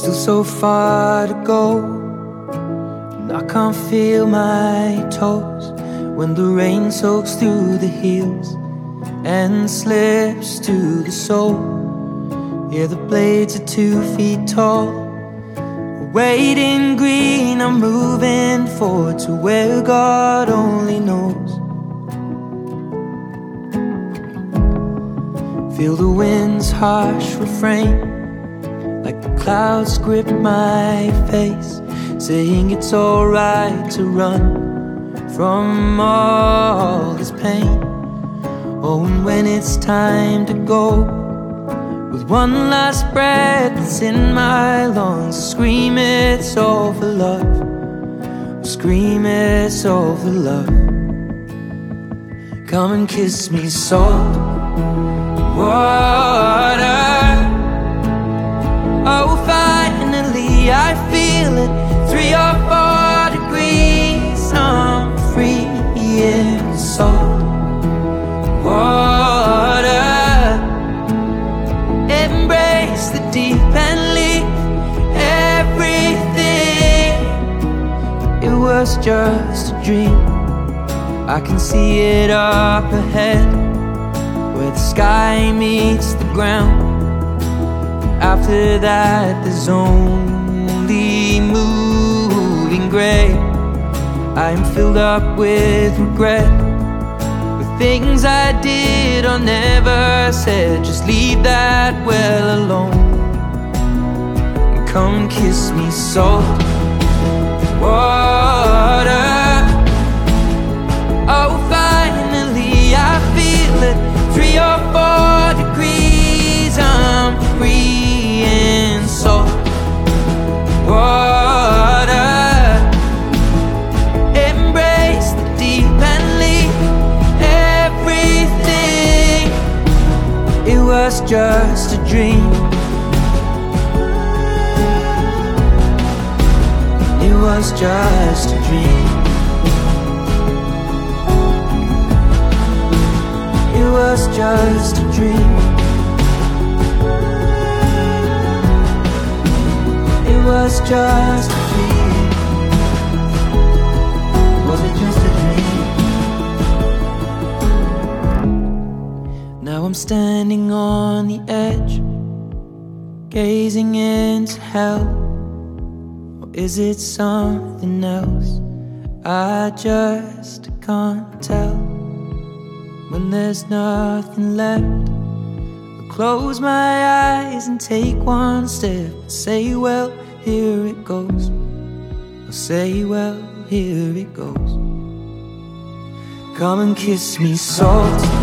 Still so far to go, and I can't feel my toes when the rain soaks through the heels and slips to the sole. Yeah, the blades are 2 feet tall. Waiting green, I'm moving forward to where God only knows. Feel the wind's harsh refrain, like the clouds grip my face, saying it's alright to run from all this pain. Oh, and when it's time to go, with one last breath that's in my lungs, scream it's all for love, scream it's all for love. Come and kiss me, salt water. Oh, finally I feel it, 3 or 4 degrees, I'm free in salt water. Embrace the deep and leave everything. It was just a dream. I can see it up ahead, where the sky meets the ground. After that there's only moving gray. I am filled up with regret, with things I did or never said. Just leave that well alone, and come and kiss me, salt water. Oh, finally I feel it, 3 or 4 degrees, I'm free in salt water. Embrace the deep and leave everything. It was just a dream. It was just a dream. It was just a dream. It was just a dream. Was it just a dream? Now I'm standing on the edge, gazing into hell. Or is it something else? I just can't tell. When there's nothing left, I'll close my eyes and take one step and say, well, here it goes. I'll say, well, here it goes. Come and kiss me, salt